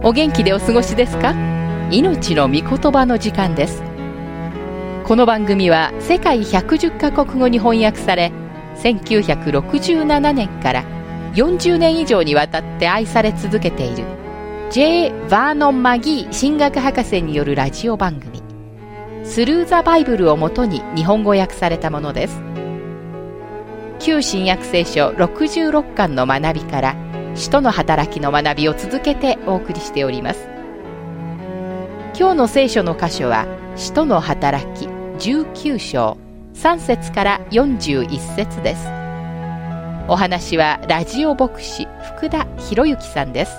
お元気でお過ごしですか？命の御言葉の時間です。この番組は世界110カ国語に翻訳され、1967年から40年以上にわたって愛され続けている J. バーノン・マギー神学博士によるラジオ番組、スルー・ザ・バイブルをもとに日本語訳されたものです。旧新約聖書66巻の学びから使徒の働きの学びを続けてお送りしております。今日の聖書の箇所は使徒の働き19章3節から41節です。お話はラジオ牧師福田博之さんです。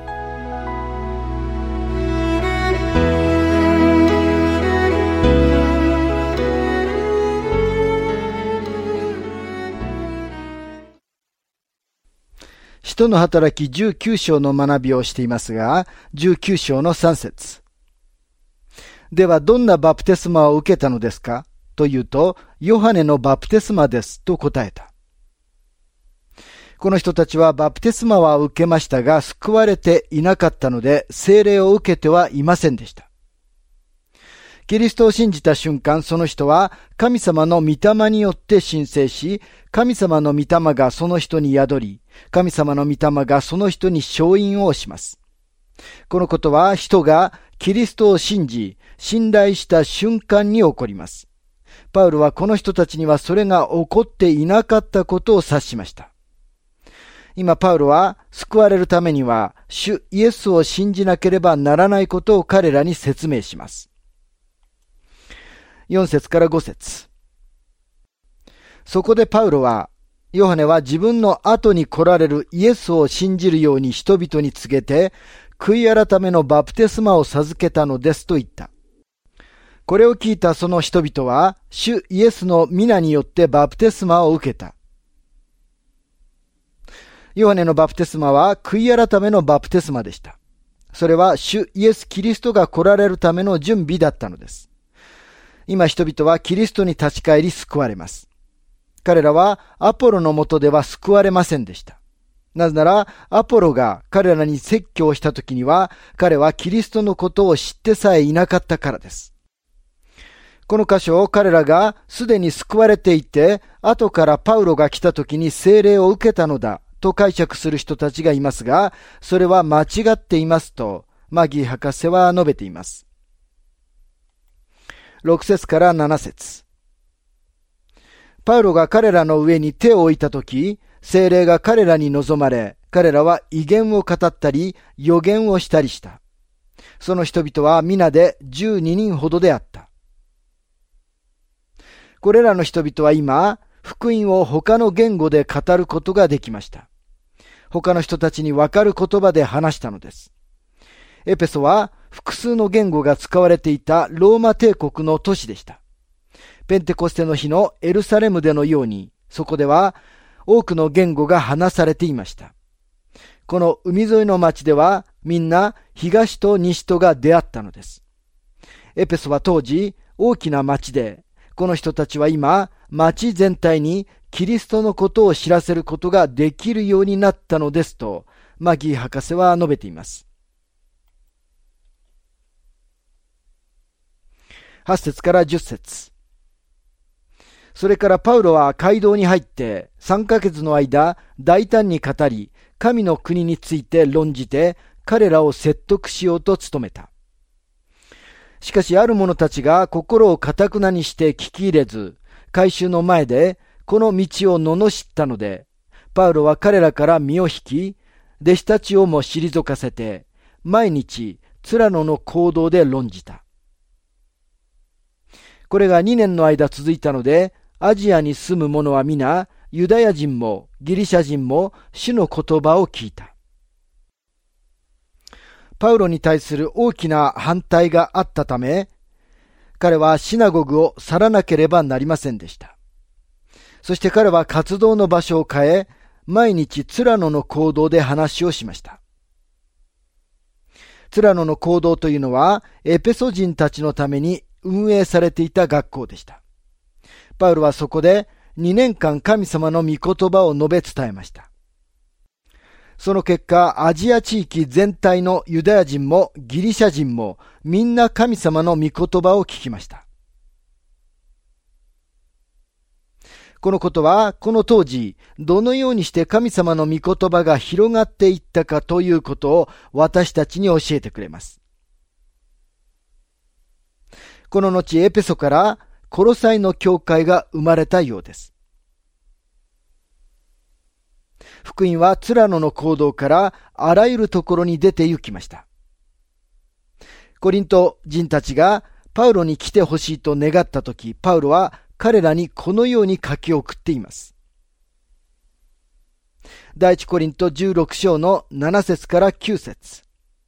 使徒の働き19章の学びをしていますが、19章の3節。ではどんなバプテスマを受けたのですかというと、ヨハネのバプテスマですと答えた。この人たちはバプテスマは受けましたが、救われていなかったので、聖霊を受けてはいませんでした。キリストを信じた瞬間、その人は神様の御霊によって申請し、神様の御霊がその人に宿り、神様の御霊がその人に承印をします。このことは人がキリストを信じ、信頼した瞬間に起こります。パウロはこの人たちにはそれが起こっていなかったことを指しました。今パウロは救われるためには主イエスを信じなければならないことを彼らに説明します。4節から5節。そこでパウロは、ヨハネは自分の後に来られるイエスを信じるように人々に告げて、悔い改めのバプテスマを授けたのですと言った。これを聞いたその人々は、主イエスの皆によってバプテスマを受けた。ヨハネのバプテスマは悔い改めのバプテスマでした。それは主イエス・キリストが来られるための準備だったのです。今人々はキリストに立ち返り救われます。彼らはアポロの下では救われませんでした。なぜならアポロが彼らに説教した時には彼はキリストのことを知ってさえいなかったからです。この箇所を彼らがすでに救われていて、後からパウロが来た時に聖霊を受けたのだと解釈する人たちがいますが、それは間違っていますとマギー博士は述べています。6節から7節。パウロが彼らの上に手を置いたとき、聖霊が彼らに望まれ、彼らは異言を語ったり、預言をしたりした。その人々は皆で12人ほどであった。これらの人々は今、福音を他の言語で語ることができました。他の人たちにわかる言葉で話したのです。エペソは複数の言語が使われていたローマ帝国の都市でした。ペンテコステの日のエルサレムでのように、そこでは多くの言語が話されていました。この海沿いの町ではみんな東と西とが出会ったのです。エペソは当時大きな町で、この人たちは今町全体にキリストのことを知らせることができるようになったのですと、マギー博士は述べています。8節から10節。それからパウロは街道に入って3ヶ月の間大胆に語り、神の国について論じて彼らを説得しようと努めた。しかしある者たちが心を堅くなにして聞き入れず、会衆の前でこの道を罵ったので、パウロは彼らから身を引き、弟子たちをも退かせて、毎日ツラノの講堂で論じた。これが2年の間続いたので、アジアに住む者は皆、ユダヤ人もギリシャ人も主の言葉を聞いた。パウロに対する大きな反対があったため、彼はシナゴグを去らなければなりませんでした。そして彼は活動の場所を変え、毎日ツラノの講堂で話をしました。ツラノの講堂というのは、エペソ人たちのために運営されていた学校でした。パウロはそこで2年間神様の御言葉を述べ伝えました。 その結果、アジア地域全体のユダヤ人もギリシャ人もみんな神様の御言葉を聞きました。このことは、この当時、どのようにして神様の御言葉が広がっていったかということを私たちに教えてくれます。この後、エペソからコロサイの教会が生まれたようです。福音はツラノの行動からあらゆるところに出て行きました。コリント人たちがパウロに来てほしいと願ったとき、パウロは彼らにこのように書き送っています。第一コリント16章の7節から9節。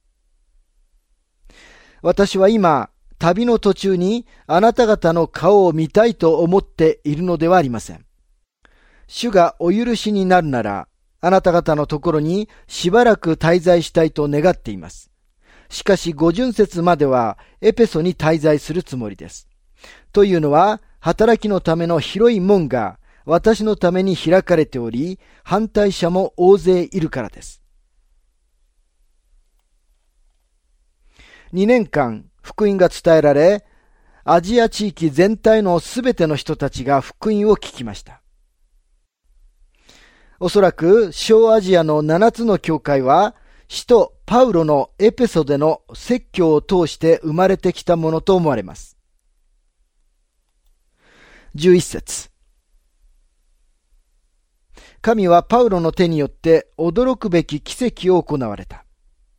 私は今、旅の途中にあなた方の顔を見たいと思っているのではありません。主がお許しになるなら、あなた方のところにしばらく滞在したいと願っています。しかし五旬節まではエペソに滞在するつもりです。というのは、働きのための広い門が私のために開かれており、反対者も大勢いるからです。2年間福音が伝えられ、アジア地域全体のすべての人たちが福音を聞きました。おそらく小アジアの7つの教会は、使徒パウロのエペソでの説教を通して生まれてきたものと思われます。11節。神はパウロの手によって驚くべき奇跡を行われた。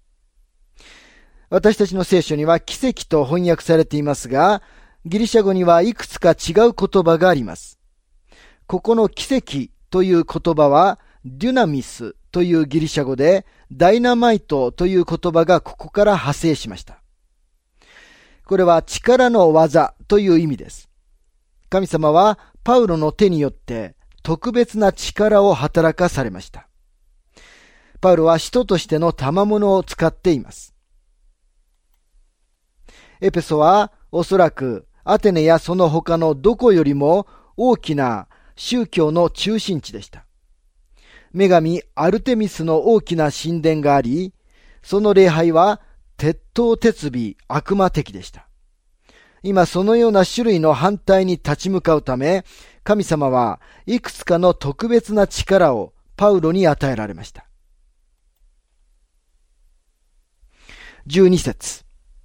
私たちの聖書には奇跡と翻訳されていますが、ギリシャ語にはいくつか違う言葉があります。ここの奇跡という言葉はデュナミスというギリシャ語で、ダイナマイトという言葉がここから派生しました。これは力の技という意味です。神様はパウロの手によって特別な力を働かされました。パウロは使徒としての賜物を使っています。エペソはおそらくアテネやその他のどこよりも大きな宗教の中心地でした。女神アルテミスの大きな神殿があり、その礼拝は鉄頭鉄尾悪魔的でした。今そのような種類の反対に立ち向かうため、神様はいくつかの特別な力をパウロに与えられました。12節。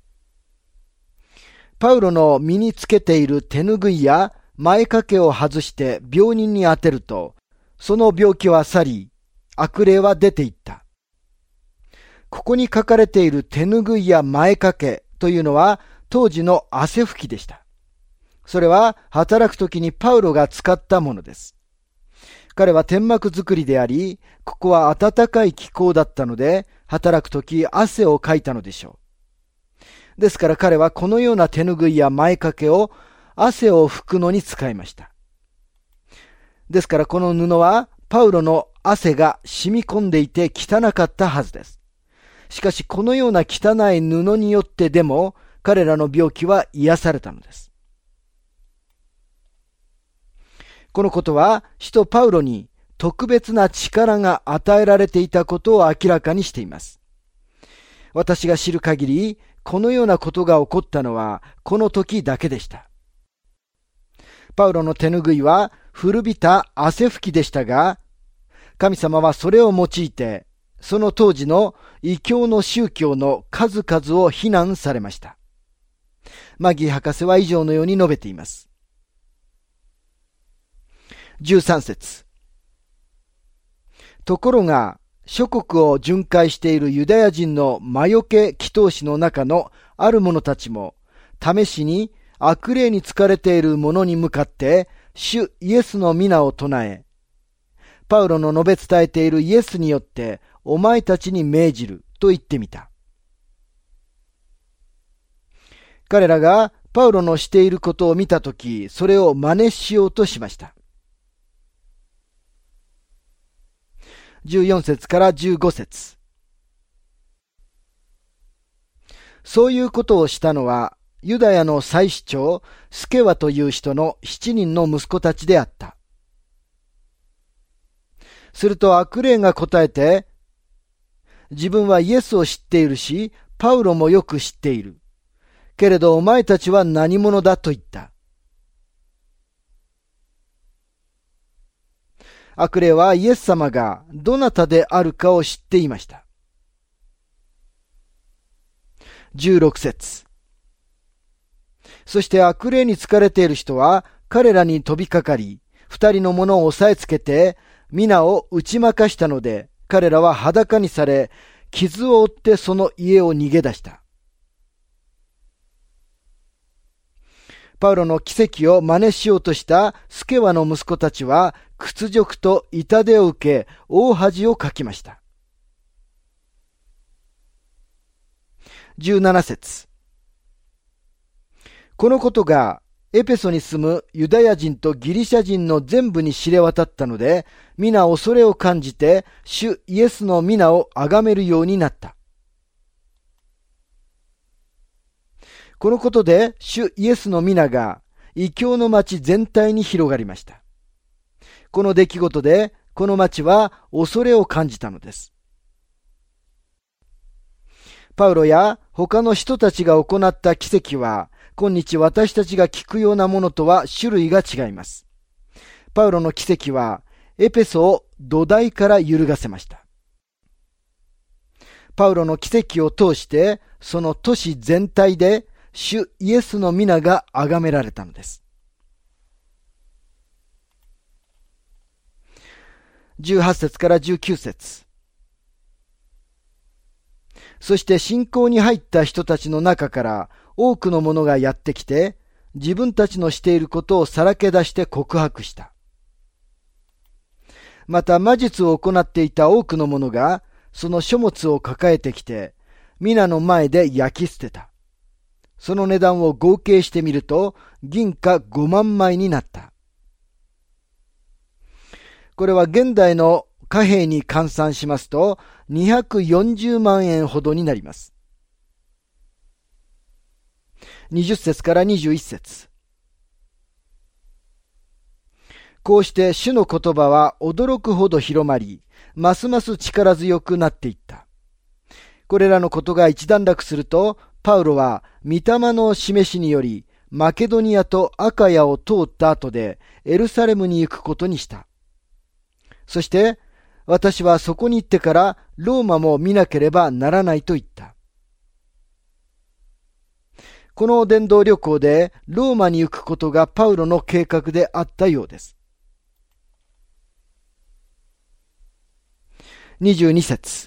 パウロの身につけている手ぬぐいや前掛けを外して病人に当てると、その病気は去り、悪霊は出ていった。ここに書かれている手ぬぐいや前掛けというのは当時の汗拭きでした。それは働くときにパウロが使ったものです。彼は天幕作りであり、ここは暖かい気候だったので、働くとき汗をかいたのでしょう。ですから彼はこのような手ぬぐいや前掛けを汗を拭くのに使いました。ですからこの布はパウロの汗が染み込んでいて汚かったはずです。しかしこのような汚い布によってでも彼らの病気は癒されたのです。このことは使徒パウロに特別な力が与えられていたことを明らかにしています。私が知る限り、このようなことが起こったのはこの時だけでした。パウロの手ぬぐいは古びた汗拭きでしたが、神様はそれを用いて、その当時の異教の宗教の数々を非難されました。マギー博士は以上のように述べています。13節。ところが、諸国を巡回しているユダヤ人の魔除け祈祷師の中のある者たちも、試しに悪霊に疲れている者に向かって、主イエスの皆を唱え、パウロの述べ伝えているイエスによって、お前たちに命じると言ってみた。彼らがパウロのしていることを見たとき、それを真似しようとしました。14節から15節。そういうことをしたのは、ユダヤの祭司長、スケワという人の7人の息子たちであった。すると悪霊が答えて、 自分はイエスを知っているし、パウロもよく知っている。けれどお前たちは何者だと言った。悪霊はイエス様がどなたであるかを知っていました。16節。そして悪霊に疲れている人は彼らに飛びかかり、二人の者を押さえつけて、皆を打ち負かしたので、彼らは裸にされ、傷を負ってその家を逃げ出した。パウロの奇跡を真似しようとしたスケワの息子たちは、屈辱と痛手を受け、大恥をかきました。17節。このことがエペソに住むユダヤ人とギリシャ人の全部に知れ渡ったので、皆恐れを感じて主イエスの皆を崇めるようになった。このことで主イエスの皆が異教の町全体に広がりました。この出来事でこの町は恐れを感じたのです。パウロや他の人たちが行った奇跡は、今日私たちが聞くようなものとは種類が違います。パウロの奇跡はエペソを土台から揺るがせました。パウロの奇跡を通してその都市全体で主イエスの皆が崇められたのです。18節から19節。そして信仰に入った人たちの中から多くの者がやってきて、自分たちのしていることをさらけ出して告白した。また魔術を行っていた多くの者が、その書物を抱えてきて、皆の前で焼き捨てた。その値段を合計してみると、銀貨5万枚になった。これは現代の貨幣に換算しますと、240万円ほどになります。20節から21節。こうして主の言葉は驚くほど広まり、ますます力強くなっていった。これらのことが一段落すると、パウロは御霊の示しにより、マケドニアとアカヤを通った後でエルサレムに行くことにした。そして、私はそこに行ってからローマも見なければならないと言った。この伝道旅行でローマに行くことがパウロの計画であったようです。22節。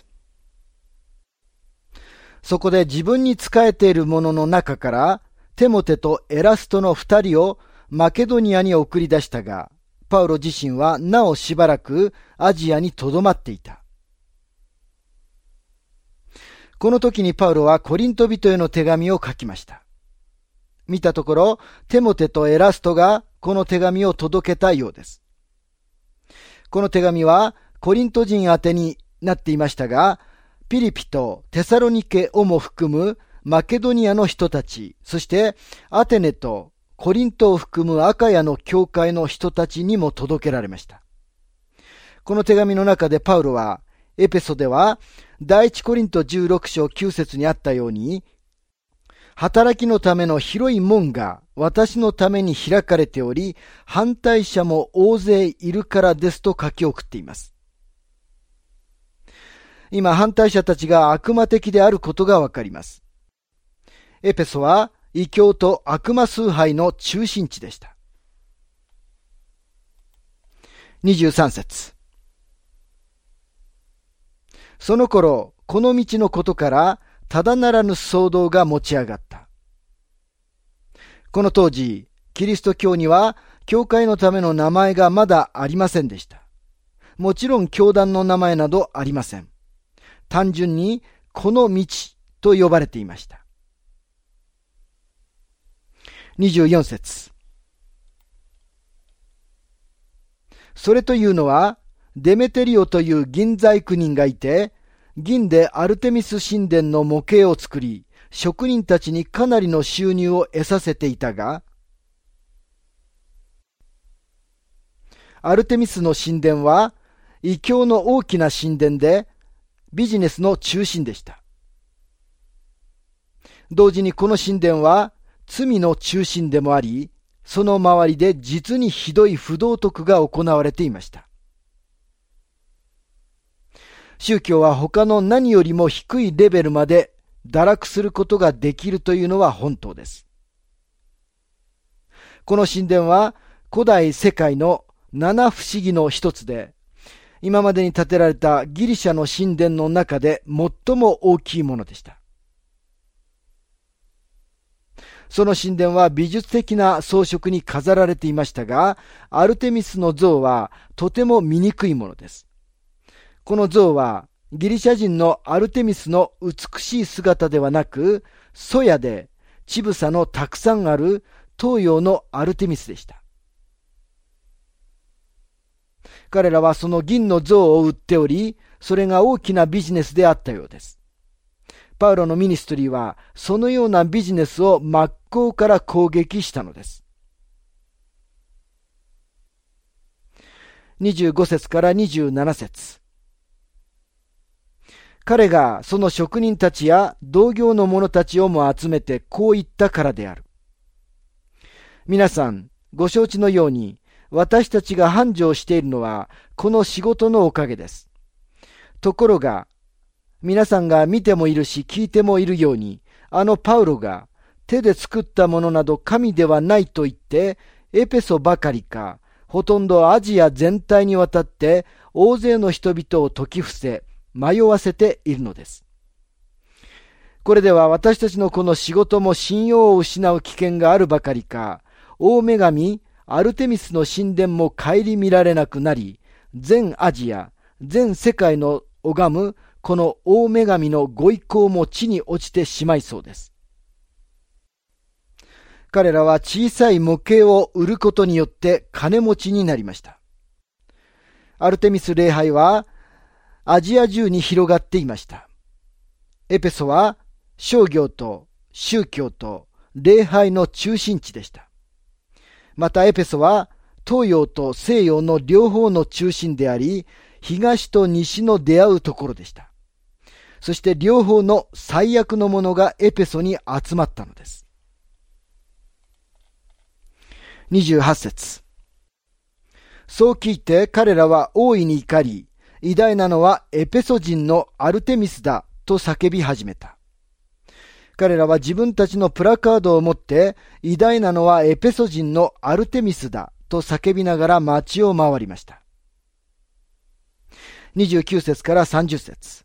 そこで自分に仕えている者の中からテモテとエラストの二人をマケドニアに送り出したが、パウロ自身はなおしばらくアジアにとどまっていた。この時にパウロはコリント人への手紙を書きました。見たところ、テモテとエラストがこの手紙を届けたようです。この手紙はコリント人宛てになっていましたが、ピリピとテサロニケをも含むマケドニアの人たち、そしてアテネとコリントを含むアカヤの教会の人たちにも届けられました。この手紙の中でパウロは、エペソでは第一コリント16章9節にあったように、働きのための広い門が私のために開かれており、反対者も大勢いるからですと書き送っています。今、反対者たちが悪魔的であることがわかります。エペソは異教と悪魔崇拝の中心地でした。23節。その頃、この道のことからただならぬ騒動が持ち上がった。この当時、キリスト教には教会のための名前がまだありませんでした。もちろん教団の名前などありません。単純にこの道と呼ばれていました。24節。それというのは、デメテリオという銀細工人がいて、銀でアルテミス神殿の模型を作り、職人たちにかなりの収入を得させていたが、アルテミスの神殿は異教の大きな神殿で、 ビジネスの中心でした。同時にこの神殿は罪の中心でもあり、その周りで実にひどい不道徳が行われていました。宗教は他の何よりも低いレベルまで堕落することができるというのは本当です。この神殿は古代世界の七不思議の一つで、今までに建てられたギリシャの神殿の中で最も大きいものでした。その神殿は美術的な装飾に飾られていましたが、アルテミスの像はとても醜いものです。この像はギリシャ人のアルテミスの美しい姿ではなく、粗野で乳房のたくさんある東洋のアルテミスでした。彼らはその銀の像を売っており、それが大きなビジネスであったようです。パウロのミニストリーはそのようなビジネスを真っ向から攻撃したのです。25節から27節。彼がその職人たちや同業の者たちをも集めてこう言ったからである。皆さん、ご承知のように、私たちが繁盛しているのは、この仕事のおかげです。ところが、皆さんが見てもいるし聞いてもいるように、パウロが手で作ったものなど神ではないと言って、エペソばかりか、ほとんどアジア全体にわたって大勢の人々を説き伏せ、迷わせているのです。これでは私たちのこの仕事も信用を失う危険があるばかりか、大女神アルテミスの神殿も顧みられなくなり、全アジア、全世界の拝むこの大女神のご意向も地に落ちてしまいそうです。彼らは小さい模型を売ることによって金持ちになりました。アルテミス礼拝はアジア中に広がっていました。エペソは商業と宗教と礼拝の中心地でした。またエペソは東洋と西洋の両方の中心であり、東と西の出会うところでした。そして両方の最悪のものがエペソに集まったのです。28節。そう聞いて彼らは大いに怒り、偉大なのはエペソ人のアルテミスだと叫び始めた。彼らは自分たちのプラカードを持って、偉大なのはエペソ人のアルテミスだと叫びながら街を回りました。29節から30節。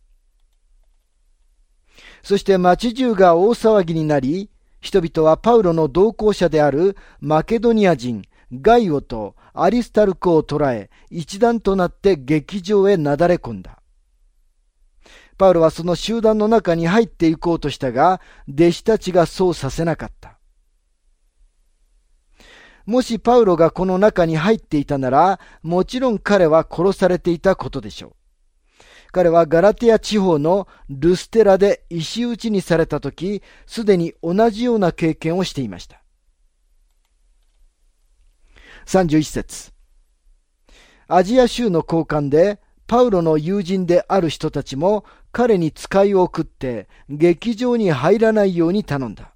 そして町中が大騒ぎになり、人々はパウロの同行者であるマケドニア人ガイオとアリスタルコを捕らえ、一団となって劇場へなだれ込んだ。パウロはその集団の中に入っていこうとしたが、弟子たちがそうさせなかった。もしパウロがこの中に入っていたなら、もちろん彼は殺されていたことでしょう。彼はガラテヤ地方のルステラで石打ちにされたとき、すでに同じような経験をしていました。31節。アジア州の高官でパウロの友人である人たちも彼に使いを送って劇場に入らないように頼んだ。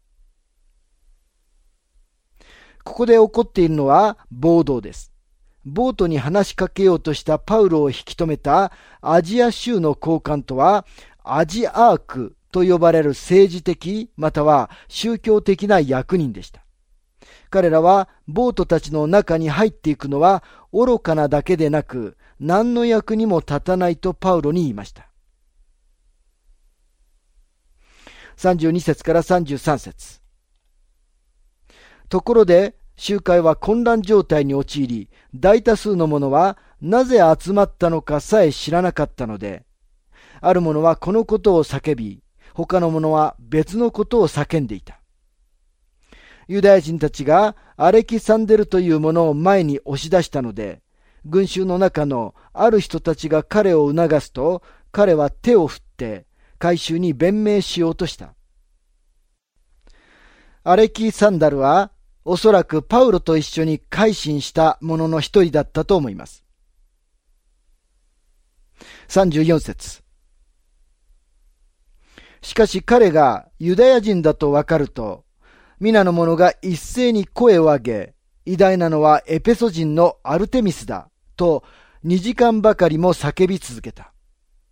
ここで起こっているのは暴動です。ボートに話しかけようとしたパウロを引き止めたアジア州の高官とはアジアークと呼ばれる政治的または宗教的な役人でした。彼らはボートたちの中に入っていくのは愚かなだけでなく何の役にも立たないとパウロに言いました。32節から33節。ところで集会は混乱状態に陥り、大多数の者はなぜ集まったのかさえ知らなかったので、ある者はこのことを叫び、他の者は別のことを叫んでいた。ユダヤ人たちがアレキサンデルという者を前に押し出したので、群衆の中のある人たちが彼を促すと、彼は手を振って回収に弁明しようとした。アレキサンダルはおそらくパウロと一緒に改心した者の一人だったと思います。34節。 しかし彼がユダヤ人だとわかると、皆の者が一斉に声を上げ、偉大なのはエペソ人のアルテミスだと2時間ばかりも叫び続けた。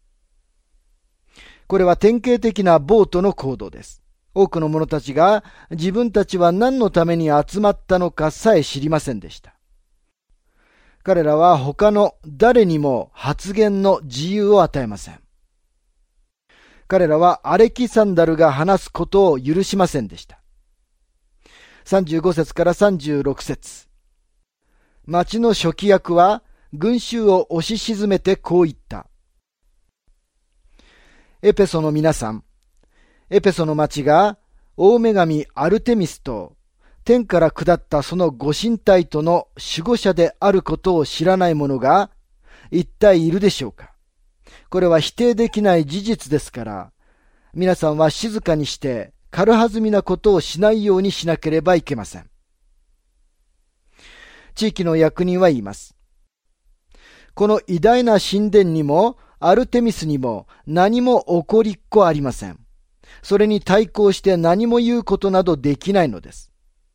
これは典型的な暴徒の行動です。多くの者たちが自分たちは何のために集まったのかさえ知りませんでした。彼らは他の誰にも発言の自由を与えません。彼らはアレキサンダルが話すことを許しませんでした。35節から36節。町の書記役は群衆を押し沈めてこう言った。エペソの皆さん、エペソの町が大女神アルテミスと天から下ったそのご神体との守護者であることを知らない者が一体いるでしょうか。これは否定できない事実ですから、皆さんは静かにして軽はずみなことをしないようにしなければいけません。地域の役人は言います。この偉大な神殿にもアルテミスにも何も起こりっこありません。それに対抗して何も言うことなどできないのです。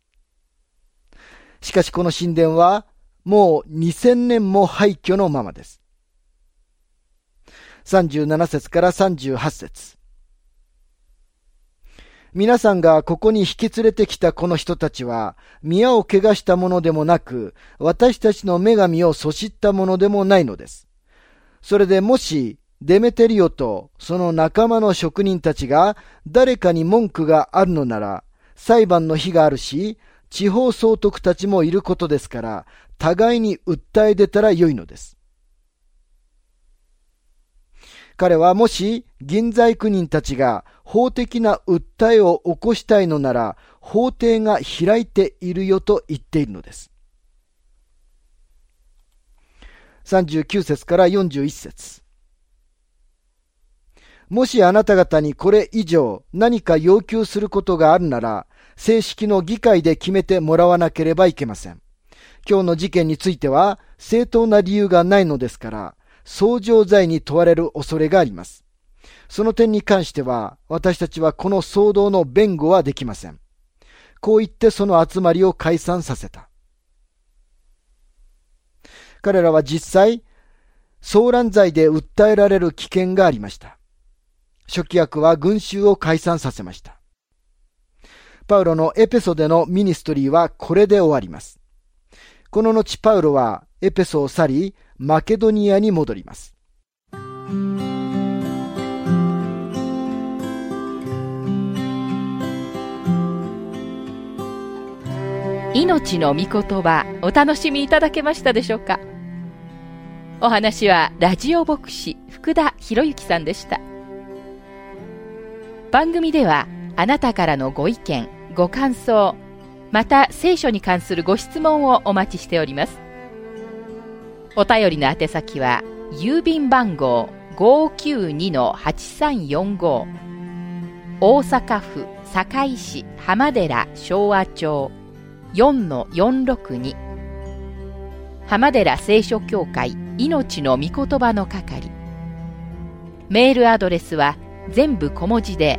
しかしこの神殿はもう2000年も廃墟のままです。37節から38節。皆さんがここに引き連れてきたこの人たちは、宮を汚したものでもなく、私たちの女神をそしったものでもないのです。それでもし、デメテリオとその仲間の職人たちが誰かに文句があるのなら、裁判の日があるし、地方総督たちもいることですから、互いに訴え出たらよいのです。彼はもし銀細工人たちが法的な訴えを起こしたいのなら、法廷が開いているよと言っているのです。39節から41節。もしあなた方にこれ以上何か要求することがあるなら、正式の議会で決めてもらわなければいけません。今日の事件については正当な理由がないのですから、訴状罪に問われる恐れがあります。その点に関しては、私たちはこの騒動の弁護はできません。こう言ってその集まりを解散させた。彼らは実際、騒乱罪で訴えられる危険がありました。書記役は群衆を解散させました。パウロのエペソでのミニストリーはこれで終わります。この後パウロはエペソを去り、マケドニアに戻ります。 命の御言葉、お楽しみいただけましたでしょうか。お話はラジオ牧師福田博之さんでした。番組ではあなたからのご意見、ご感想、また聖書に関するご質問をお待ちしております。お便りの宛先は郵便番号 592-8345 大阪府堺市浜寺昭和町 4-462 浜寺聖書協会命の御言葉の係。メールアドレスは全部小文字で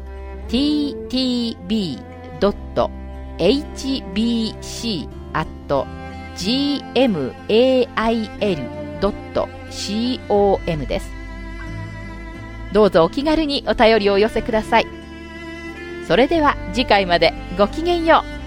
ttb.hbc@gmail.com です。どうぞお気軽にお便りをお寄せください。それでは次回までごきげんよう。